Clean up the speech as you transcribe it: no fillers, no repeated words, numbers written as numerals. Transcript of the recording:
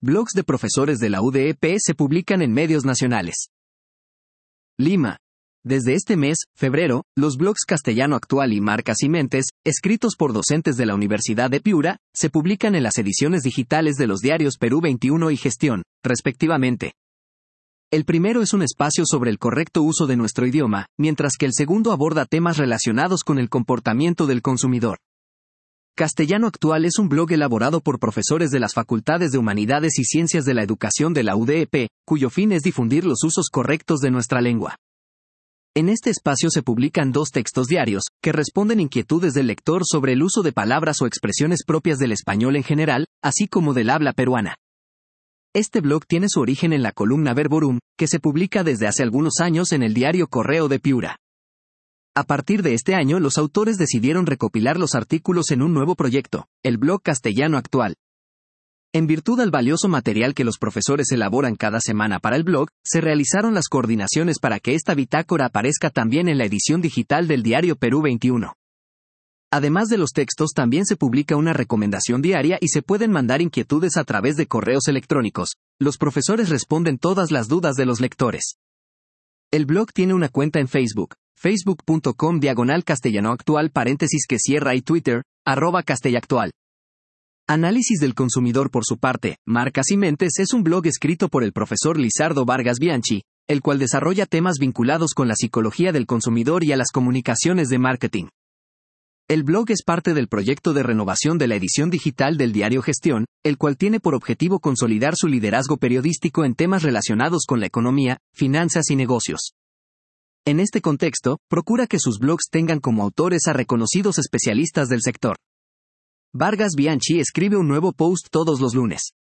blogs de profesores de la UDEP se publican en medios nacionales. Lima. Desde este mes, febrero, los blogs Castellano Actual y Marcas y Mentes, escritos por docentes de la Universidad de Piura, se publican en las ediciones digitales de los diarios Perú 21 y Gestión, respectivamente. El primero es un espacio sobre el correcto uso de nuestro idioma, mientras que el segundo aborda temas relacionados con el comportamiento del consumidor. Castellano Actual es un blog elaborado por profesores de las Facultades de Humanidades y Ciencias de la Educación de la UDEP, cuyo fin es difundir los usos correctos de nuestra lengua. En este espacio se publican 2 textos diarios, que responden inquietudes del lector sobre el uso de palabras o expresiones propias del español en general, así como del habla peruana. Este blog tiene su origen en la columna Verborum, que se publica desde hace algunos años en el diario Correo de Piura. A partir de este año, los autores decidieron recopilar los artículos en un nuevo proyecto, el blog Castellano Actual. En virtud al valioso material que los profesores elaboran cada semana para el blog, se realizaron las coordinaciones para que esta bitácora aparezca también en la edición digital del diario Perú 21. Además de los textos, también se publica una recomendación diaria y se pueden mandar inquietudes a través de correos electrónicos. Los profesores responden todas las dudas de los lectores. El blog tiene una cuenta en Facebook, facebook.com/castellanoactual y Twitter, @castellactual. Análisis del consumidor. Por su parte, Marcas y Mentes es un blog escrito por el profesor Lizardo Vargas Bianchi, el cual desarrolla temas vinculados con la psicología del consumidor y a las comunicaciones de marketing. El blog es parte del proyecto de renovación de la edición digital del diario Gestión, el cual tiene por objetivo consolidar su liderazgo periodístico en temas relacionados con la economía, finanzas y negocios. En este contexto, procura que sus blogs tengan como autores a reconocidos especialistas del sector. Vargas Bianchi escribe un nuevo post todos los lunes.